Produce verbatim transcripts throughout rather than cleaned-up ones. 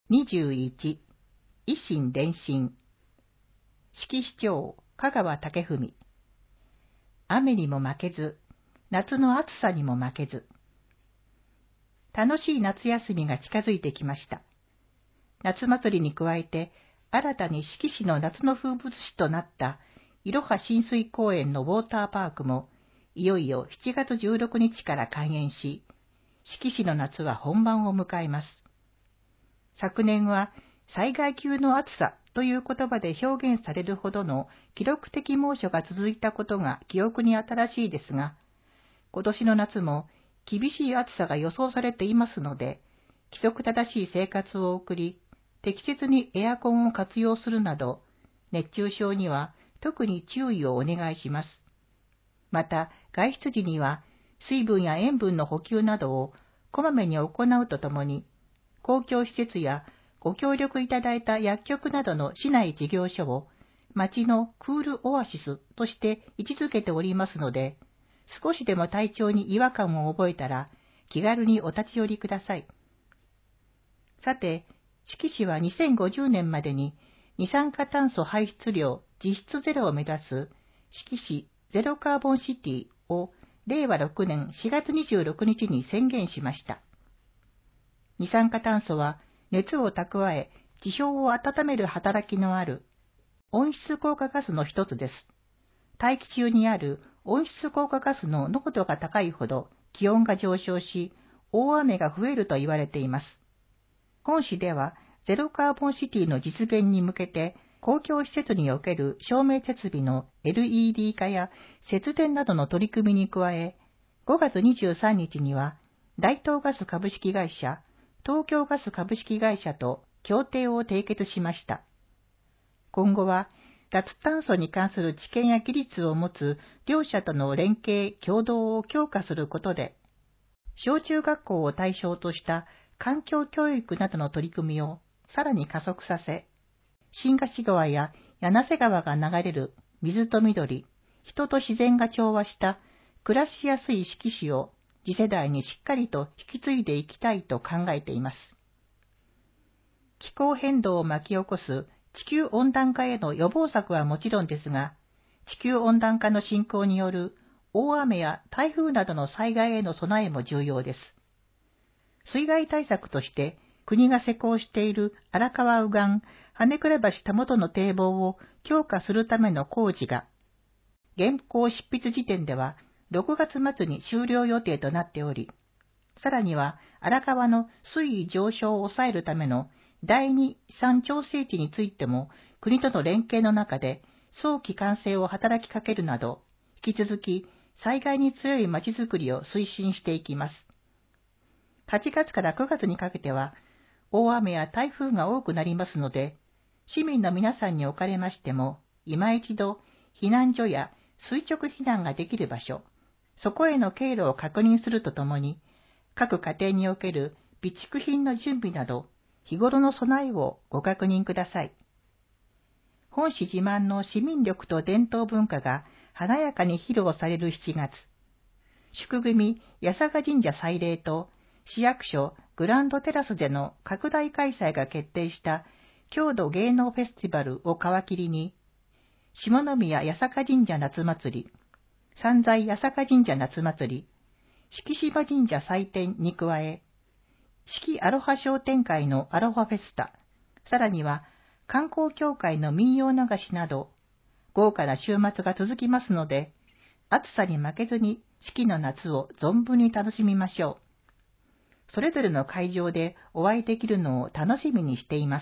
にじゅういち、維新伝心。式市長、香川武文。雨にも負けず、夏の暑さにも負けず。楽しい夏休みが近づいてきました。夏祭りに加えて、新たに志木市の夏の風物詩となった、いろは親水公園のウォーターパークも、いよいよしちがつじゅうろくにちから開園し、志木市の夏は本番を迎えます。昨年は災害級の暑さという言葉で表現されるほどの記録的猛暑が続いたことが記憶に新しいですが、今年の夏も厳しい暑さが予想されていますので、規則正しい生活を送り、適切にエアコンを活用するなど、熱中症には特に注意をお願いします。また、外出時には水分や塩分の補給などをこまめに行うとともに、公共施設やご協力いただいた薬局などの市内事業所を町のクールオアシスとして位置づけておりますので、少しでも体調に違和感を覚えたら気軽にお立ち寄りください。さて、志木市はにせんごじゅうねんまでに二酸化炭素排出量実質ゼロを目指す志木市ゼロカーボンシティをれいわろくねんしがつにじゅうろくにちに宣言しました。二酸化炭素は熱を蓄え、地表を温める働きのある温室効果ガスの一つです。大気中にある温室効果ガスの濃度が高いほど気温が上昇し、大雨が増えると言われています。本市ではゼロカーボンシティの実現に向けて、公共施設における照明設備の エルイーディー 化や節電などの取り組みに加え、ごがつにじゅうさんにちには大東ガス株式会社、東京ガス株式会社と協定を締結しました。今後は脱炭素に関する知見や技術を持つ両社との連携・協働を強化することで、小中学校を対象とした環境教育などの取り組みをさらに加速させ、新河川や柳瀬川が流れる水と緑、人と自然が調和した暮らしやすい志木市を次世代にしっかりと引き継いでいきたいと考えています。気候変動を巻き起こす地球温暖化への予防策はもちろんですが、地球温暖化の進行による大雨や台風などの災害への備えも重要です。水害対策として国が施行している荒川右岸羽倉橋たもとの堤防を強化するための工事が、原稿執筆時点ではろくがつまつに終了予定となっており、さらには荒川の水位上昇を抑えるためのだいにさん調整池についても国との連携の中で早期完成を働きかけるなど、引き続き災害に強いまちづくりを推進していきます。はちがつからくがつにかけては大雨や台風が多くなりますので、市民の皆さんにおかれましても、今一度避難所や垂直避難ができる場所、そこへの経路を確認するとともに、各家庭における備蓄品の準備など、日頃の備えをご確認ください。本市自慢の市民力と伝統文化が華やかに披露されるしちがつ、宿組八坂神社祭礼と市役所グランドテラスでの拡大開催が決定した郷土芸能フェスティバルを皮切りに、下宮八坂神社夏祭り、三在八坂神社夏祭り、敷島神社祭典に加え、四季アロハ商店会のアロハフェスタ、さらには観光協会の民謡流しなど、豪華な週末が続きますので、暑さに負けずに四季の夏を存分に楽しみましょう。それぞれの会場でお会いできるのを楽しみにしています。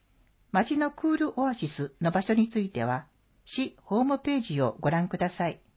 街のクールオアシスの場所については、市ホームページをご覧ください。